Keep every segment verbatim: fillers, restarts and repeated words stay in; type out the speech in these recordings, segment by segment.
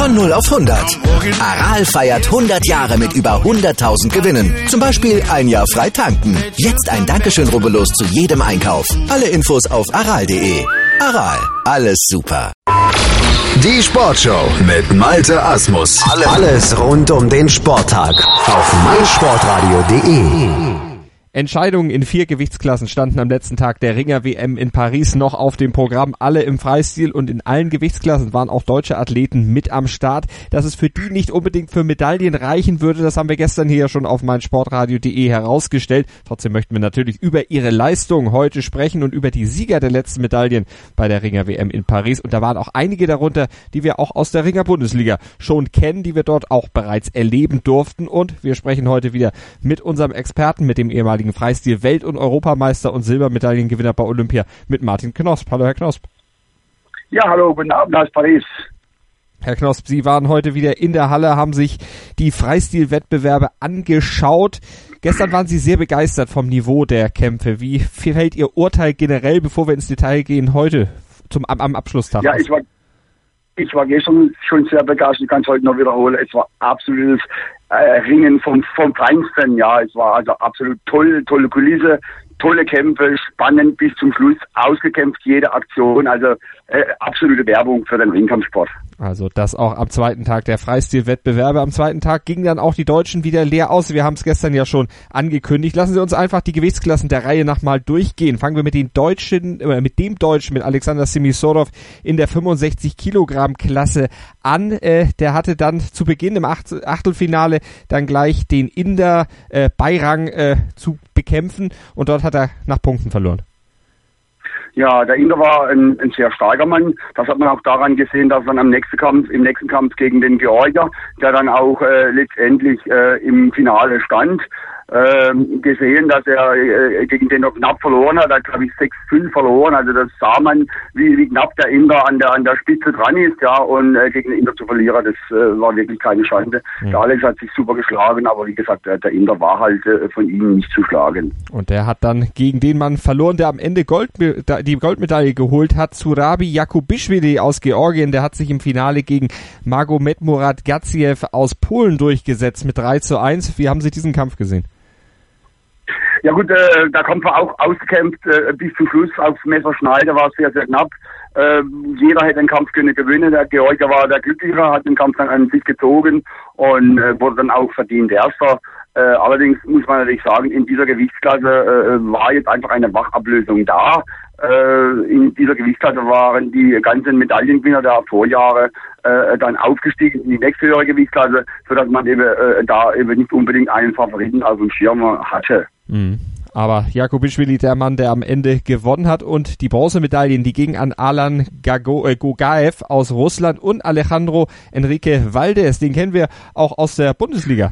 Von null auf hundert. Aral feiert hundert Jahre mit über hunderttausend Gewinnen. Zum Beispiel ein Jahr frei tanken. Jetzt ein Dankeschön, rubbellos zu jedem Einkauf. Alle Infos auf aral punkt de. Aral, alles super. Die Sportshow mit Malte Asmus. Alles rund um den Sporttag auf meinsportradio punkt de. Entscheidungen in vier Gewichtsklassen standen am letzten Tag der Ringer-W M in Paris noch auf dem Programm, alle im Freistil, und in allen Gewichtsklassen waren auch deutsche Athleten mit am Start. Dass es für die nicht unbedingt für Medaillen reichen würde, das haben wir gestern hier ja schon auf meinsportradio punkt de herausgestellt. Trotzdem möchten wir natürlich über ihre Leistung heute sprechen und über die Sieger der letzten Medaillen bei der Ringer-W M in Paris. Und da waren auch einige darunter, die wir auch aus der Ringer-Bundesliga schon kennen, die wir dort auch bereits erleben durften. Und wir sprechen heute wieder mit unserem Experten, mit dem ehemaligen Freistil Welt- und Europameister und Silbermedaillengewinner bei Olympia, mit Martin Knosp. Hallo, Herr Knosp. Ja, hallo, guten Abend aus Paris. Herr Knosp, Sie waren heute wieder in der Halle, haben sich die Freistil-Wettbewerbe angeschaut. Gestern waren Sie sehr begeistert vom Niveau der Kämpfe. Wie fällt Ihr Urteil generell, bevor wir ins Detail gehen, heute zum, am, am Abschlusstag? Ja, ich war, ich war gestern schon sehr begeistert, ich kann es heute noch wiederholen. Es war absolutes Äh, Ringen vom, vom Feinsten, ja, es war also absolut toll, tolle Kulisse, tolle Kämpfe, spannend bis zum Schluss, ausgekämpft, jede Aktion, also äh, absolute Werbung für den Ringkampfsport. Also das auch am zweiten Tag der Freistil-Wettbewerbe. Am zweiten Tag gingen dann auch die Deutschen wieder leer aus. Wir haben es gestern ja schon angekündigt. Lassen Sie uns einfach die Gewichtsklassen der Reihe nach mal durchgehen. Fangen wir mit den Deutschen, äh, mit dem Deutschen, mit Alexander Semisorov in der fünfundsechzig Kilogramm Klasse an. Äh, der hatte dann zu Beginn im Acht- Achtelfinale dann gleich den Inder äh, Beirang äh, zu bekämpfen, und dort hat er nach Punkten verloren. Ja, der Inder war ein, ein sehr starker Mann. Das hat man auch daran gesehen, dass er am nächsten Kampf, im nächsten Kampf gegen den Georgier, der dann auch äh, letztendlich äh, im Finale stand, äh, gesehen, dass er äh, gegen den er knapp verloren hat. Er hat, glaube ich, sechs fünf verloren. Also das sah man, wie, wie knapp der Inder an der an der Spitze dran ist, ja, und äh, gegen den Inder zu verlieren, das äh, war wirklich keine Schande. Mhm. Der Alex hat sich super geschlagen, aber wie gesagt, der, der Inder war halt äh, von ihm nicht zu schlagen. Und der hat dann gegen den Mann verloren, der am Ende Gold, die Goldmedaille geholt hat, Zurabi Jakubishvili aus Georgien. Der hat sich im Finale gegen Magomed Murat Gadzhiev aus Polen durchgesetzt mit drei zu eins. Wie haben Sie diesen Kampf gesehen? Ja gut, äh, der Kampf war auch ausgekämpft äh, bis zum Schluss auf Messerschneide, war sehr, sehr knapp. Äh, jeder hätte den Kampf können gewinnen. Der Georgier war der Glücklichere, hat den Kampf dann an sich gezogen und äh, wurde dann auch verdient Erster. Äh, allerdings muss man natürlich sagen, in dieser Gewichtsklasse äh, war jetzt einfach eine Wachablösung da. Äh, in dieser Gewichtsklasse waren die ganzen Medaillengewinner der Vorjahre äh, dann aufgestiegen in die nächste höhere Gewichtsklasse, sodass man eben äh, da eben nicht unbedingt einen Favoriten auf dem Schirm hatte. Mhm. Aber Jakubishvili, der Mann, der am Ende gewonnen hat, und die Bronzemedaillen, die gingen an Alan Gago, äh, Gogaev aus Russland und Alejandro Enrique Valdez. Den kennen wir auch aus der Bundesliga.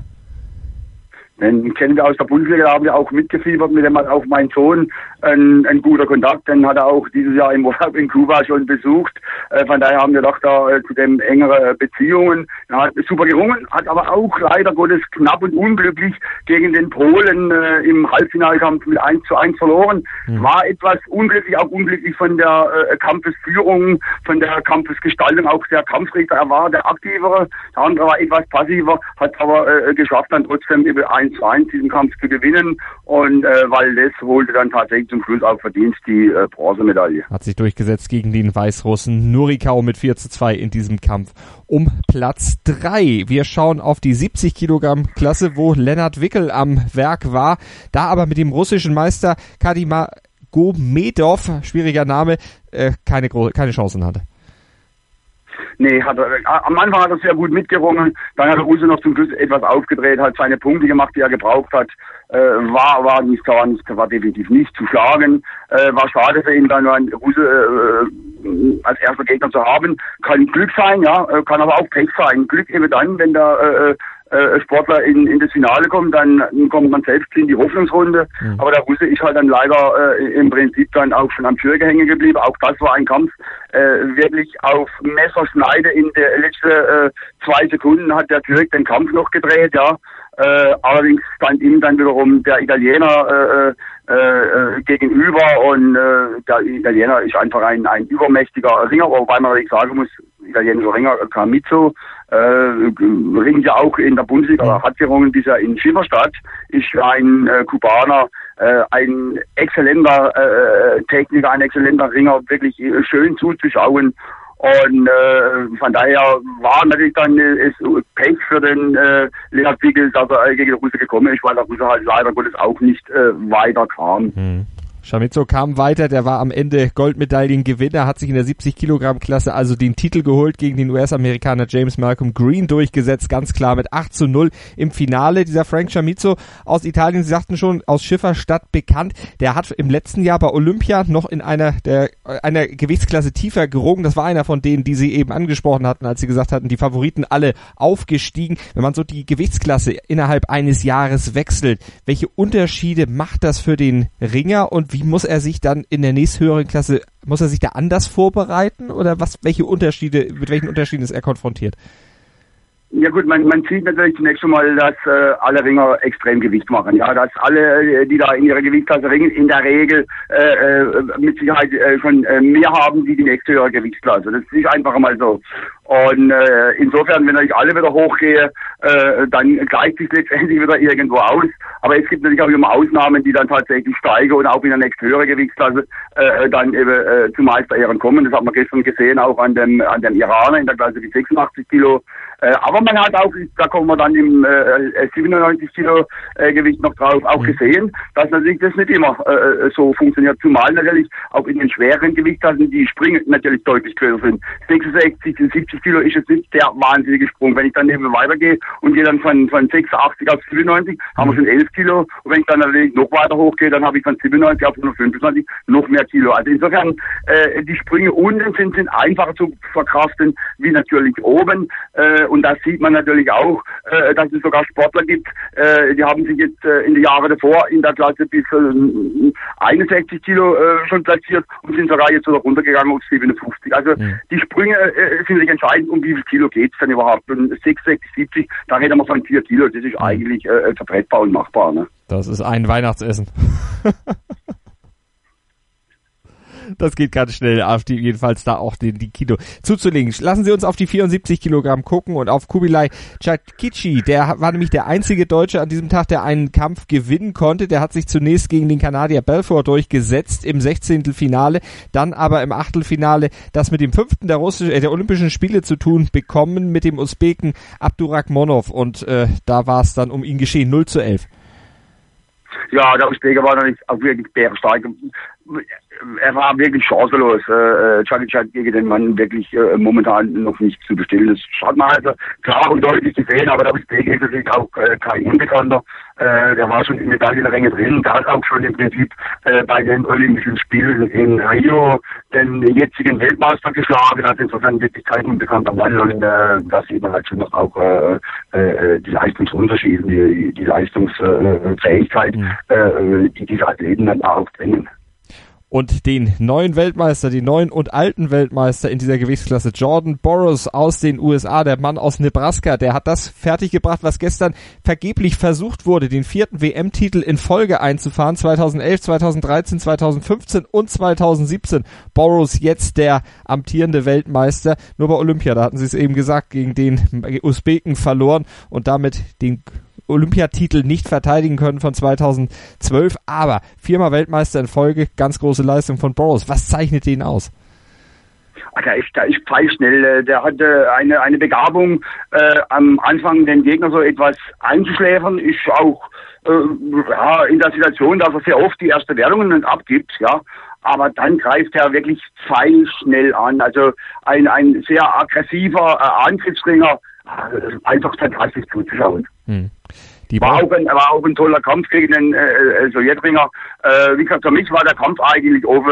Den kennen wir aus der Bundesliga, da haben wir auch mitgefiebert, mit dem hat auch mein Sohn ein, ein guter Kontakt, den hat er auch dieses Jahr im Urlaub in Kuba schon besucht. Äh, von daher haben wir doch da äh, zu dem engere Beziehungen. Er hat super gerungen, hat aber auch leider Gottes knapp und unglücklich gegen den Polen äh, im Halbfinalkampf mit eins zu eins verloren. Mhm. War etwas unglücklich, auch unglücklich von der äh, Kampfesführung, von der Kampfesgestaltung, auch der Kampfrichter, er war der Aktivere, der andere war etwas passiver, hat aber äh, geschafft, dann trotzdem über eins zu eins diesen Kampf zu gewinnen, und äh, Valdez holte dann tatsächlich zum Schluss auch verdient die äh, Bronzemedaille. Hat sich durchgesetzt gegen den Weißrussen Nurikau mit vier zu zwei in diesem Kampf um Platz drei. Wir schauen auf die siebzig Kilogramm Klasse, wo Lennart Wickel am Werk war, da aber mit dem russischen Meister Kadimagomedov, schwieriger Name, äh, keine, keine Chancen hatte. Nee, hat er, am Anfang hat er sehr gut mitgerungen, dann hat der Russe noch zum Schluss etwas aufgedreht, hat seine Punkte gemacht, die er gebraucht hat, äh, war, war nicht, war nicht, war definitiv nicht zu schlagen, äh, war schade für ihn, dann nur ein Russe äh, als erster Gegner zu haben, kann Glück sein, ja, kann aber auch Pech sein. Glück eben dann, wenn der äh, äh, Sportler in, in das Finale kommt, dann kommt man selbst in die Hoffnungsrunde, mhm. aber der Russe ist halt dann leider äh, im Prinzip dann auch schon am Türke hängen geblieben, auch das war ein Kampf, äh, wirklich auf Messerschneide in der letzten äh, zwei Sekunden hat der Türk den Kampf noch gedreht, ja. Äh, allerdings stand ihm dann wiederum der Italiener äh, äh, gegenüber und äh, der Italiener ist einfach ein, ein übermächtiger Ringer, wobei man natürlich sagen muss, italienischer Ringer Camizzo äh, ringt ja auch in der Bundesliga, oder hat gerungen, dieser in Schifferstadt, ist ein äh, Kubaner, äh, ein exzellenter äh, Techniker, ein exzellenter Ringer, wirklich äh, schön zuzuschauen. Und äh, von daher war natürlich dann äh, Pech für den äh, Leonhard Pickl, dass er äh, gegen den Russe gekommen ist, weil der Russe halt leider Gottes auch nicht äh, weiter kam. Hm. Camizzo kam weiter, der war am Ende Goldmedaillengewinner, hat sich in der siebzig Kilogramm Klasse also den Titel geholt, gegen den U S-Amerikaner James Malcolm Green durchgesetzt, ganz klar mit acht zu null im Finale. Dieser Frank Camizzo aus Italien, Sie sagten schon, aus Schifferstadt bekannt, der hat im letzten Jahr bei Olympia noch in einer der einer Gewichtsklasse tiefer gerungen. Das war einer von denen, die Sie eben angesprochen hatten, als Sie gesagt hatten, die Favoriten alle aufgestiegen. Wenn man so die Gewichtsklasse innerhalb eines Jahres wechselt, welche Unterschiede macht das für den Ringer und wie Wie muss er sich dann in der nächsthöheren Klasse, muss er sich da anders vorbereiten oder was, welche Unterschiede, mit welchen Unterschieden ist er konfrontiert? Ja gut, man, man sieht natürlich zunächst schon mal, dass äh, alle Ringer extrem Gewicht machen. Ja, dass alle, die da in ihrer Gewichtsklasse ringen, in der Regel äh, äh, mit Sicherheit äh, schon äh, mehr haben wie die nächste höhere Gewichtsklasse. Das ist einfach mal so. Und äh, insofern, wenn ich alle wieder hochgehe, äh, dann gleicht sich letztendlich wieder irgendwo aus. Aber es gibt natürlich auch immer Ausnahmen, die dann tatsächlich steigen und auch in der nächsten höhere Gewichtsklasse äh, dann eben äh, zu Meisterehren kommen. Das hat man gestern gesehen, auch an dem an dem Iraner in der Klasse bis sechsundachtzig Kilo. Äh, aber man hat auch, da kommen wir dann im äh, siebenundneunzig Kilo äh, Gewicht noch drauf, auch gesehen, dass natürlich das nicht immer äh, so funktioniert. Zumal natürlich auch in den schweren Gewichtsklassen die Sprünge natürlich deutlich größer sind. sechsundsechzig bis siebzig Kilo ist jetzt nicht der wahnsinnige Sprung. Wenn ich dann eben weitergehe und gehe dann von, von sechsundachtzig auf siebenundneunzig, haben wir schon elf Kilo. Und wenn ich dann natürlich noch weiter hochgehe, dann habe ich von siebenundneunzig auf hundertfünfundzwanzig noch mehr Kilo. Also insofern, äh, die Sprünge unten sind, sind einfacher zu verkraften wie natürlich oben. Äh, und das sieht man natürlich auch, äh, dass es sogar Sportler gibt, äh, die haben sich jetzt äh, in den Jahren davor in der Klasse bis äh, einundsechzig Kilo äh, schon platziert und sind sogar jetzt wieder runtergegangen auf siebenundfünfzig. Also mhm. die Sprünge äh, sind nicht entscheidend, um wie viel Kilo geht es denn überhaupt. Und sechsundsechzig, siebzig, da reden wir von vier Kilo, das ist mhm. eigentlich äh, vertretbar und machbar. Ne? Das ist ein Weihnachtsessen. Das geht ganz schnell, auf die, jedenfalls da auch die, die Kilo zuzulegen. Lassen Sie uns auf die vierundsiebzig Kilogramm gucken und auf Kubilai Cakici. Der war nämlich der einzige Deutsche an diesem Tag, der einen Kampf gewinnen konnte. Der hat sich zunächst gegen den Kanadier Belfort durchgesetzt im Sechzehntelfinale, dann aber im Achtelfinale das mit dem fünften der, Russisch, äh, der Olympischen Spiele zu tun bekommen, mit dem Usbeken Abdurakhmonov. Und äh, da war es dann um ihn geschehen, null zu elf. Ja, der Usbeker war natürlich auch wirklich bärenstark. Er war wirklich chancenlos. Äh, Cakic hat gegen den Mann wirklich äh, momentan noch nicht zu bestellen. Das hat man also klar und deutlich gesehen, aber der Usbeker ist natürlich auch äh, kein Unbekannter. Äh, der war schon in Medaillenränge drin. Der hat auch schon im Prinzip äh, bei den Olympischen Spielen in Rio den jetzigen Weltmeister geschlagen. Also insofern wirklich kein unbekannter Mann. Und äh, da sieht man halt schon noch auch äh, äh, die Leistungsunterschiede, die, die Leistungsfähigkeit, mhm. äh, die diese Athleten dann auch bringen. Und den neuen Weltmeister, den neuen und alten Weltmeister in dieser Gewichtsklasse, Jordan Burroughs aus den U S A, der Mann aus Nebraska, der hat das fertiggebracht, was gestern vergeblich versucht wurde, den vierten W M-Titel in Folge einzufahren, zweitausendelf, zweitausenddreizehn, zweitausendfünfzehn und zweitausendsiebzehn. Burroughs jetzt der amtierende Weltmeister, nur bei Olympia, da hatten sie es eben gesagt, gegen den Usbeken verloren und damit den Olympiatitel nicht verteidigen können von zweitausendzwölf, aber viermal Weltmeister in Folge, ganz große Leistung von Burroughs. Was zeichnet den aus? Der ist, der ist pfeilschnell, der hatte eine, eine Begabung, äh, am Anfang den Gegner so etwas einzuschläfern, ist auch äh, ja, in der Situation, dass er sehr oft die erste Wertungen abgibt, ja. Aber dann greift er wirklich pfeilschnell an, also ein, ein sehr aggressiver äh, Angriffsringer, einfach fantastisch zuzuschauen. Hm. Die war, auch ein, war auch ein toller Kampf gegen den äh, Sowjetringer. Äh, wie gesagt, für mich war der Kampf eigentlich offen.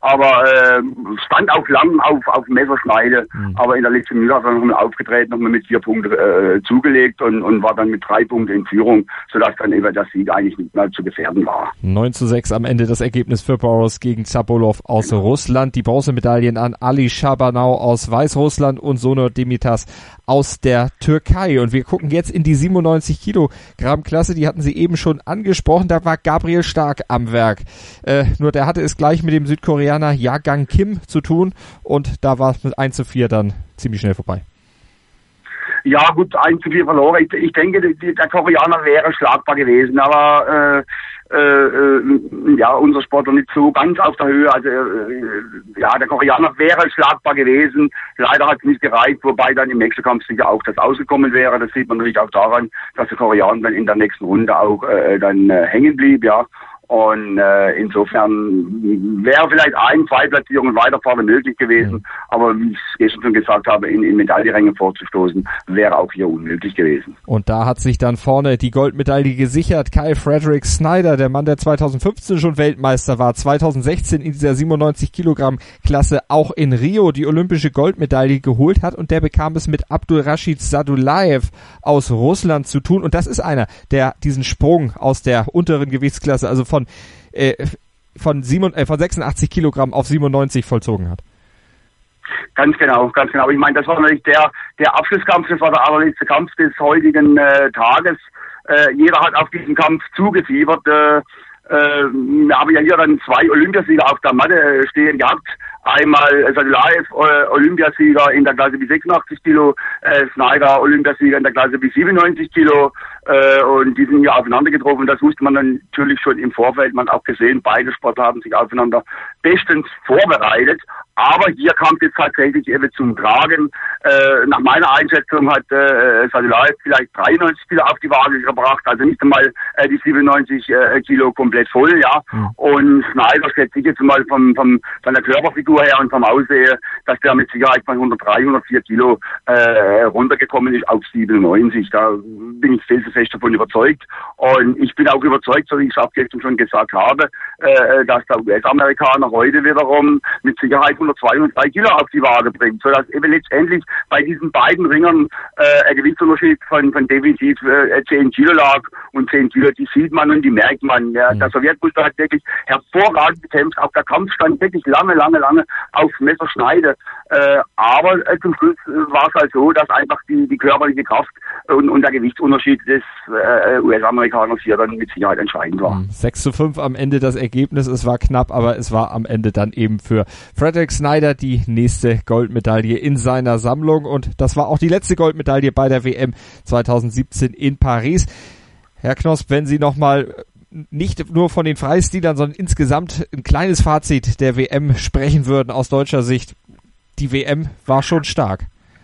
aber äh, stand auch lang auf, auf Messerschneide, mhm. aber in der letzten Minute hat er nochmal aufgetreten, nochmal mit vier Punkten äh, zugelegt und, und war dann mit drei Punkten in Führung, sodass dann eben der Sieg eigentlich nicht mehr zu gefährden war. neun zu sechs am Ende das Ergebnis für Boros gegen Zabolov aus genau. Russland. Die Bronzemedaillen an Ali Shabanau aus Weißrussland und Sonur Demitas aus der Türkei. Und wir gucken jetzt in die siebenundneunzig Kilogramm Klasse, die hatten Sie eben schon angesprochen, da war Gabriel Stark am Werk. Äh, nur der hatte es gleich mit dem Südkoreaner Jagang Kim zu tun und da war es mit eins zu vier dann ziemlich schnell vorbei. Ja gut, eins zu vier verloren. Ich, ich denke, die, der Koreaner wäre schlagbar gewesen, aber äh, äh, ja, unser Sportler nicht so ganz auf der Höhe. Also äh, ja, der Koreaner wäre schlagbar gewesen. Leider hat es nicht gereicht, wobei dann im nächsten Kampf sicher auch das ausgekommen wäre. Das sieht man natürlich auch daran, dass der Koreaner dann in der nächsten Runde auch äh, dann äh, hängen blieb, ja. Und äh, insofern wäre vielleicht ein, zwei Platzierungen weiter vorne möglich gewesen. Mhm. Aber wie ich es gestern schon gesagt habe, in, in Medaillenränge vorzustoßen, wäre auch hier unmöglich gewesen. Und da hat sich dann vorne die Goldmedaille gesichert. Kyle Frederick Snyder, der Mann, der zweitausendfünfzehn schon Weltmeister war, zweitausendsechzehn in dieser siebenundneunzig Kilogramm Klasse auch in Rio die olympische Goldmedaille geholt hat. Und der bekam es mit Abdulrashid Sadulaev aus Russland zu tun. Und das ist einer, der diesen Sprung aus der unteren Gewichtsklasse, also von Äh, von, sieben, äh, von sechsundachtzig Kilogramm auf siebenundneunzig vollzogen hat. Ganz genau, ganz genau. Ich meine, das war natürlich der, der Abschlusskampf, das war der allerletzte Kampf des heutigen äh, Tages. Äh, jeder hat auf diesen Kampf zugefiebert. Äh, äh, wir haben ja hier dann zwei Olympiasieger auf der Matte äh, stehen gehabt. Einmal Sadulaev, äh, Olympiasieger in der Klasse bis sechsundachtzig Kilo, äh, Snyder, Olympiasieger in der Klasse bis siebenundneunzig Kilo, äh, und die sind hier aufeinander getroffen. Das wusste man dann natürlich schon im Vorfeld, man hat auch gesehen, beide Sportler haben sich aufeinander bestens vorbereitet. Aber hier kam es jetzt tatsächlich eben zum Tragen. Äh, nach meiner Einschätzung hat äh, Sadulaev vielleicht dreiundneunzig Kilo auf die Waage gebracht, also nicht einmal äh, die siebenundneunzig äh, Kilo komplett voll, ja. Mhm. Und Snyder schätze ich jetzt mal vom, vom, von der Körperfigur her und vom Aussehen, dass der mit Sicherheit von hundertdrei, hundertvier Kilo äh, runtergekommen ist auf siebenundneunzig. Da bin ich felsenfest davon überzeugt. Und ich bin auch überzeugt, so wie ich es auch gestern schon gesagt habe, äh, dass der U S-Amerikaner heute wiederum mit Sicherheit hundertzwei, hundertdrei Kilo auf die Waage bringt, sodass eben letztendlich bei diesen beiden Ringern äh, ein Gewichtsunterschied von, von definitiv äh, zehn Kilo lag. Und zehn Kilo, die sieht man und die merkt man. Ja. Mhm. Der Sowjetbuster hat wirklich hervorragend gekämpft. Auch der Kampf stand wirklich lange, lange, lange aufs Messerschneide. Äh, aber äh, zum Schluss äh, war es halt so, dass einfach die, die körperliche Kraft und, und der Gewichtsunterschied des äh, U S-Amerikaners hier dann mit Sicherheit entscheidend war. Mhm. sechs zu fünf am Ende das Ergebnis. Es war knapp, aber es war am Ende dann eben für Frederick Snyder die nächste Goldmedaille in seiner Sammlung. Und das war auch die letzte Goldmedaille bei der W M zweitausendsiebzehn in Paris. Herr Knosp, wenn Sie nochmal nicht nur von den Freistilern, sondern insgesamt ein kleines Fazit der W M sprechen würden aus deutscher Sicht. Die W M war schon stark.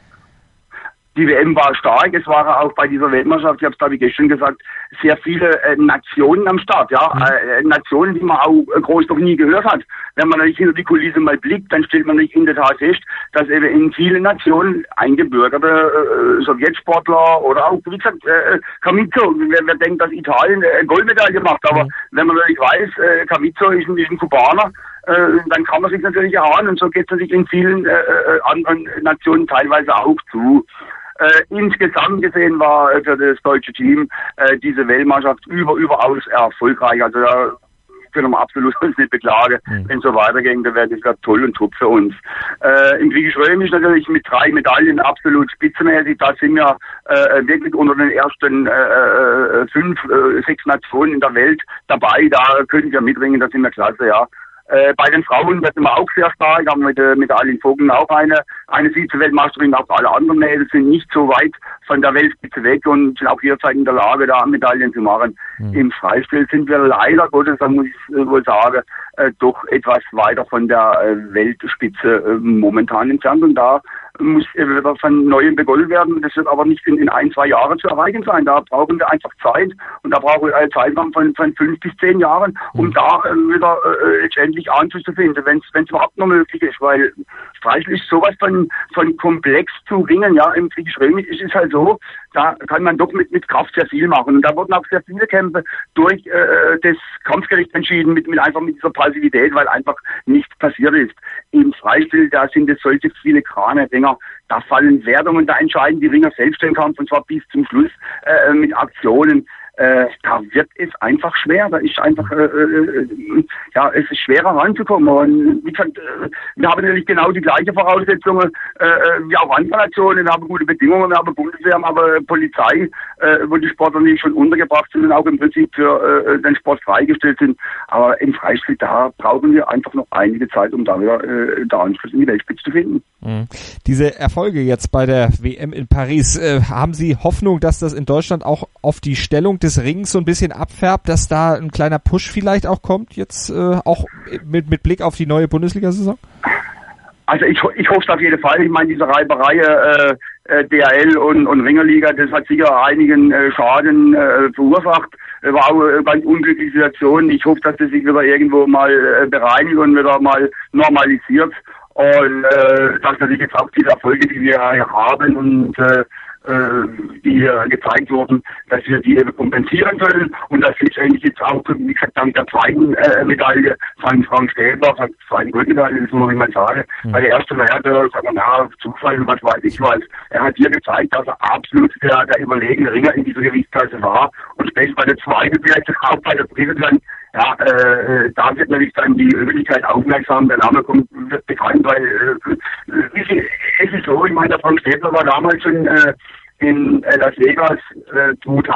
Die W M war stark, es waren auch bei dieser Weltmeisterschaft, ich habe es glaube ich gestern gesagt, sehr viele äh, Nationen am Start, ja, mhm. äh, Nationen, die man auch äh, groß noch nie gehört hat. Wenn man natürlich hinter die Kulisse mal blickt, dann stellt man nicht in der Tat fest, dass eben in vielen Nationen eingebürgerte äh, Sowjetsportler oder auch, wie gesagt, äh, Camizzo, wer, wer denkt, dass Italien äh, Goldmedaille macht, aber mhm. wenn man natürlich weiß, äh, Camizzo ist ein, ist ein Kubaner, äh, dann kann man sich natürlich erahnen und so geht es natürlich in vielen äh, äh, anderen Nationen teilweise auch zu. Äh, insgesamt gesehen war äh, für das deutsche Team äh, diese Weltmeisterschaft über, überaus erfolgreich. Also da können wir absolut uns nicht beklagen. Mhm. Wenn es so weitergeht, dann wäre das gerade toll und top für uns. Äh, Im Griechisch-Römisch natürlich mit drei Medaillen absolut spitzenmäßig. Da sind wir äh, wirklich unter den ersten äh, fünf, äh, sechs Nationen in der Welt dabei. Da können wir mitringen, da sind wir klasse, ja. Äh, bei den Frauen sind wir auch sehr stark, haben mit, äh, mit Aline Vogel auch eine, eine Vize-Weltmeisterin, auch alle anderen Mädels sind nicht so weit von der Weltspitze weg und sind auch jederzeit in der Lage, da Medaillen zu machen. Mhm. Im Freistil sind wir leider Gottes, da muss ich äh, wohl sagen, äh, doch etwas weiter von der äh, Weltspitze äh, momentan entfernt und da muss wieder von Neuem begonnen werden. Das wird aber nicht in, in ein, zwei Jahren zu erreichen sein. Da brauchen wir einfach Zeit und da brauchen wir einen Zeitraum von, von fünf bis zehn Jahren, um mhm. da äh, wieder äh, letztendlich Anschluss zu finden, wenn es überhaupt noch möglich ist, weil Freistil ist sowas von, von komplex zu ringen. Ja, im Griechisch-Römisch ist es halt so, da kann man doch mit, mit Kraft sehr viel machen. Und da wurden auch sehr viele Kämpfe durch äh, das Kampfgericht entschieden, mit, mit einfach mit dieser Passivität, weil einfach nichts passiert ist. Im Freistil, da sind es solche filigrane Dinger, da fallen Wertungen, da entscheiden die Ringer selbst den Kampf, und zwar bis zum Schluss äh, mit Aktionen. Äh, da wird es einfach schwer. Da ist einfach, äh, äh, ja, es ist schwerer ranzukommen. Und wie gesagt, äh, wir haben natürlich genau die gleichen Voraussetzungen äh, wie auch andere Nationen. Wir haben gute Bedingungen, wir haben Bundeswehr, wir haben Polizei, äh, wo die Sportler nicht schon untergebracht sind und auch im Prinzip für äh, den Sport freigestellt sind. Aber im Freistil, da brauchen wir einfach noch einige Zeit, um da wieder äh, den Anschluss in die Weltspitze zu finden. Mhm. Diese Erfolge jetzt bei der W M in Paris, äh, haben Sie Hoffnung, dass das in Deutschland auch auf die Stellung des Rings so ein bisschen abfärbt, dass da ein kleiner Push vielleicht auch kommt, jetzt äh, auch mit, mit Blick auf die neue Bundesliga-Saison? Also ich, ich hoffe es auf jeden Fall. Ich meine, diese Reiberei äh, äh, D H L und, und Ringerliga, das hat sicher einigen äh, Schaden äh, verursacht. War auch eine ganz unglückliche Situation. Ich hoffe, dass das sich wieder irgendwo mal äh, bereinigt und wieder mal normalisiert. Und äh, dass natürlich jetzt auch diese Erfolge, die wir haben und äh, die hier gezeigt wurden, dass wir die eben kompensieren können und dass letztendlich jetzt auch, wie gesagt, dank der zweiten äh, Medaille von Frank Stäbler, der zweiten Goldmedaille, das muss ich mal sagen, mhm. Bei der ersten Werte, sagen wir, na, Zufall, was weiß ich was, er hat hier gezeigt, dass er absolut der, der überlegene Ringer in dieser Gewichtsklasse war und später bei der zweiten Plätze, auch bei der dritten dann, ja, äh, da wird natürlich dann die Öffentlichkeit aufmerksam, der Name kommt, wird bekannt, weil äh, es ist so, ich meine, der Frank Stäbler war damals schon äh, in äh, Las Vegas äh,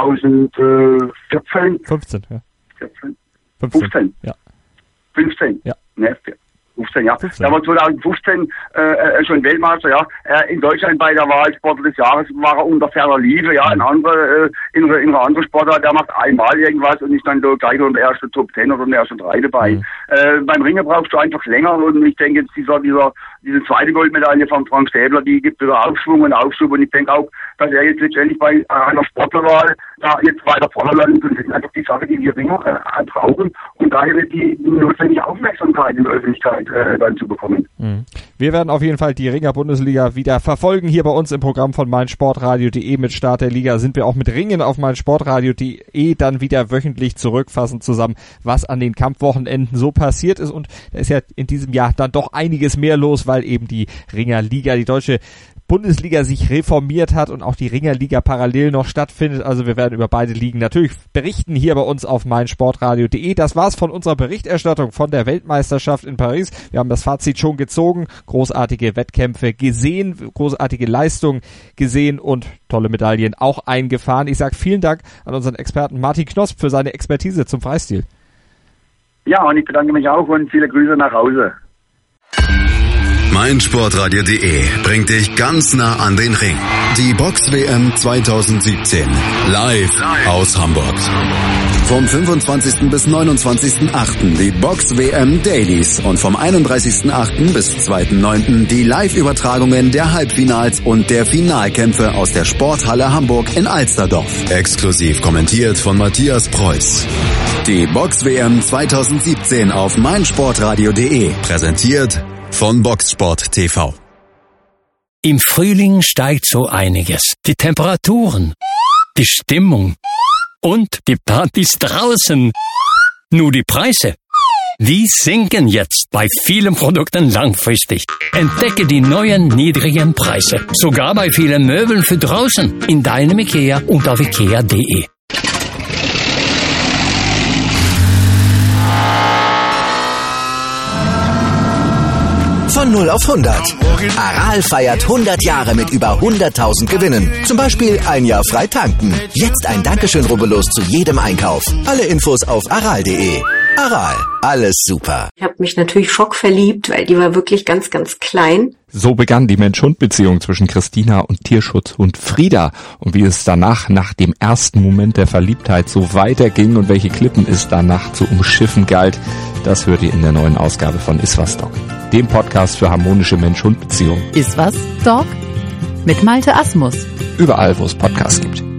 zweitausendvierzehn. fünfzehn, ja. vierzehn. fünfzehn, fünfzehn. Ja. fünfzehn. Ja. Ne, fünfzehn, ja. fünfzehn. Da war zweitausendfünfzehn äh, schon Weltmeister, ja. Äh, in Deutschland bei der Wahl Sportler des Jahres war er unter ferner Liebe, ja. Ein anderer, äh, in, in einer anderen Sportart, der macht einmal irgendwas und ist dann da gleich unter der ersten Top Ten oder in der ersten drei dabei. Mhm. Äh, beim Ringen brauchst du einfach länger und ich denke jetzt dieser, dieser, diese zweite Goldmedaille von Frank Stäbler, die gibt wieder Aufschwung und Aufschub und ich denke auch, dass er jetzt letztendlich bei einer Sportlerwahl da jetzt weiter vorne landet und das ist einfach die Sache, die wir Ringer äh, brauchen und daher wird die, die notwendige Aufmerksamkeit in der Öffentlichkeit äh, dann zu bekommen. Mhm. Wir werden auf jeden Fall die Ringer-Bundesliga wieder verfolgen. Hier bei uns im Programm von meinsportradio punkt de mit Start der Liga sind wir auch mit Ringen auf meinsportradio punkt de dann wieder wöchentlich zurückfassen zusammen, was an den Kampfwochenenden so passiert ist und da ist ja in diesem Jahr dann doch einiges mehr los, weil eben die Ringerliga, die deutsche Bundesliga sich reformiert hat und auch die Ringerliga parallel noch stattfindet. Also wir werden über beide Ligen natürlich berichten hier bei uns auf meinsportradio punkt de. Das war's von unserer Berichterstattung von der Weltmeisterschaft in Paris. Wir haben das Fazit schon gezogen, großartige Wettkämpfe gesehen, großartige Leistungen gesehen und tolle Medaillen auch eingefahren. Ich sage vielen Dank an unseren Experten Martin Knosp für seine Expertise zum Freistil. Ja, und ich bedanke mich auch und viele Grüße nach Hause. meinsportradio punkt de bringt dich ganz nah an den Ring. Die Box-W M zweitausendsiebzehn. Live aus Hamburg. Vom fünfundzwanzigsten bis neunundzwanzigsten achten die Box-W M Dailies und vom einunddreißigsten achten bis zweiten neunten die Live-Übertragungen der Halbfinals und der Finalkämpfe aus der Sporthalle Hamburg in Alsterdorf. Exklusiv kommentiert von Matthias Preuß. Die Box-W M zweitausendsiebzehn auf meinsportradio punkt de. Präsentiert von Boxsport T V. Im Frühling steigt so einiges. Die Temperaturen, die Stimmung und die Partys draußen. Nur die Preise, die sinken jetzt bei vielen Produkten langfristig. Entdecke die neuen niedrigen Preise. Sogar bei vielen Möbeln für draußen. In deinem IKEA und auf ikea punkt de. Von null auf hundert. Aral feiert hundert Jahre mit über hunderttausend Gewinnen. Zum Beispiel ein Jahr frei tanken. Jetzt ein Dankeschön, rubbellos zu jedem Einkauf. Alle Infos auf aral punkt de. Aral, alles super. Ich habe mich natürlich schockverliebt, weil die war wirklich ganz, ganz klein. So begann die Mensch-Hund-Beziehung zwischen Christina und Tierschutzhund Frieda. Und wie es danach, nach dem ersten Moment der Verliebtheit, so weiterging und welche Klippen es danach zu umschiffen galt, das hört ihr in der neuen Ausgabe von Iswas Dog, dem Podcast für harmonische Mensch-Hund-Beziehungen. Iswas Dog mit Malte Asmus. Überall, wo es Podcasts gibt.